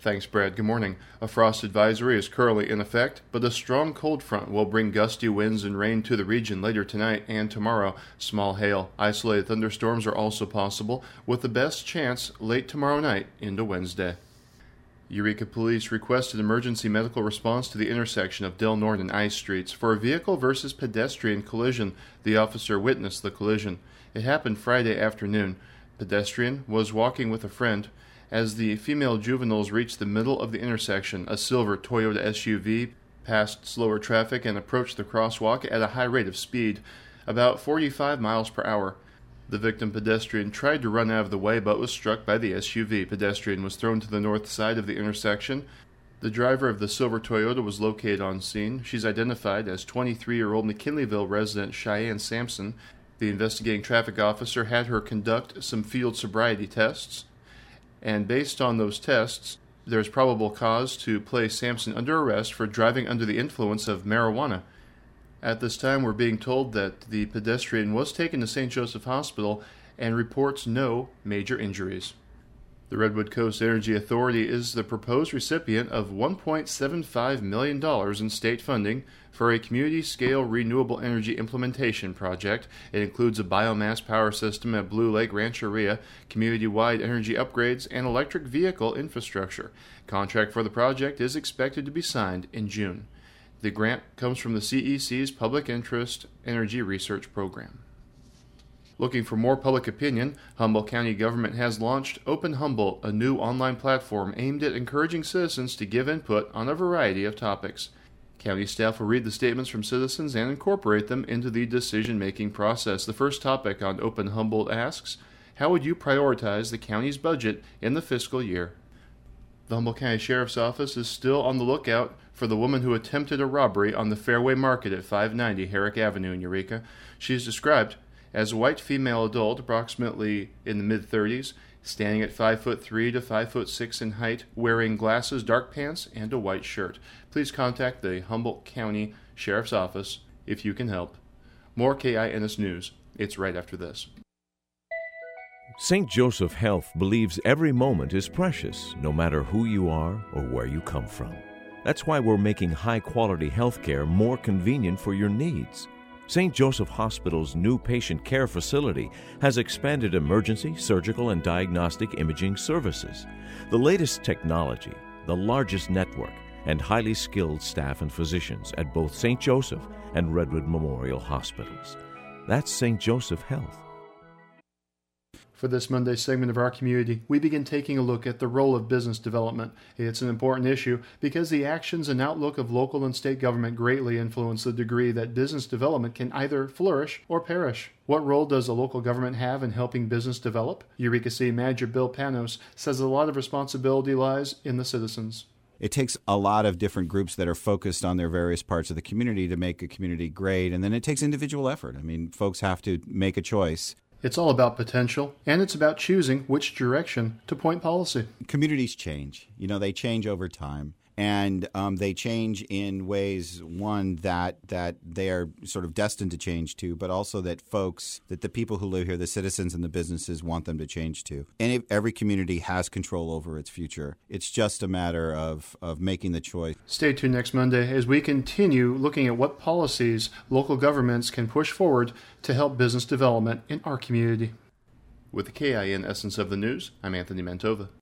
Thanks, Brad. Good morning. A frost advisory is currently in effect, but a strong cold front will bring gusty winds and rain to the region later tonight and tomorrow. Small hail, isolated thunderstorms are also possible, with the best chance late tomorrow night into Wednesday. Eureka Police requested emergency medical response to the intersection of Del Norte and Ice Streets for a vehicle versus pedestrian collision. The officer witnessed the collision. It happened Friday afternoon. Pedestrian was walking with a friend. As the female juveniles reached the middle of the intersection, a silver Toyota SUV passed slower traffic and approached the crosswalk at a high rate of speed, about 45 miles per hour. The victim pedestrian tried to run out of the way but was struck by the SUV. Pedestrian was thrown to the north side of the intersection. The driver of the silver Toyota was located on scene. She's identified as 23-year-old McKinleyville resident Cheyenne Sampson. The investigating traffic officer had her conduct some field sobriety tests, and based on those tests, there's probable cause to place Sampson under arrest for driving under the influence of marijuana. At this time, we're being told that the pedestrian was taken to St. Joseph Hospital and reports no major injuries. The Redwood Coast Energy Authority is the proposed recipient of $1.75 million in state funding for a community-scale renewable energy implementation project. It includes a biomass power system at Blue Lake Rancheria, community-wide energy upgrades, and electric vehicle infrastructure. Contract for the project is expected to be signed in June. The grant comes from the CEC's Public Interest Energy Research Program. Looking for more public opinion, Humboldt County government has launched Open Humboldt, a new online platform aimed at encouraging citizens to give input on a variety of topics. County staff will read the statements from citizens and incorporate them into the decision-making process. The first topic on Open Humboldt asks, how would you prioritize the county's budget in the fiscal year? The Humboldt County Sheriff's Office is still on the lookout for the woman who attempted a robbery on the Fairway Market at 590 Herrick Avenue in Eureka. She is described as a white female adult, approximately in the mid-30s, standing at 5'3" to 5'6" in height, wearing glasses, dark pants, and a white shirt. Please contact the Humboldt County Sheriff's Office if you can help. More KINS News. It's right after this. St. Joseph Health believes every moment is precious, no matter who you are or where you come from. That's why we're making high-quality health care more convenient for your needs. St. Joseph Hospital's new patient care facility has expanded emergency, surgical, and diagnostic imaging services. The latest technology, the largest network, and highly skilled staff and physicians at both St. Joseph and Redwood Memorial Hospitals. That's St. Joseph Health. For this Monday segment of Our Community, we begin taking a look at the role of business development. It's an important issue because the actions and outlook of local and state government greatly influence the degree that business development can either flourish or perish. What role does a local government have in helping business develop? Eureka City Manager Bill Panos says a lot of responsibility lies in the citizens. It takes a lot of different groups that are focused on their various parts of the community to make a community great, and then it takes individual effort. I mean, folks have to make a choice. It's all about potential, and it's about choosing which direction to point policy. Communities change. They change over time. And they change in ways, one, that they are sort of destined to change to, but also that the people who live here, the citizens and the businesses, want them to change to. And every community has control over its future. It's just a matter of making the choice. Stay tuned next Monday as we continue looking at what policies local governments can push forward to help business development in our community. With the KIN Essence of the News, I'm Anthony Mantova.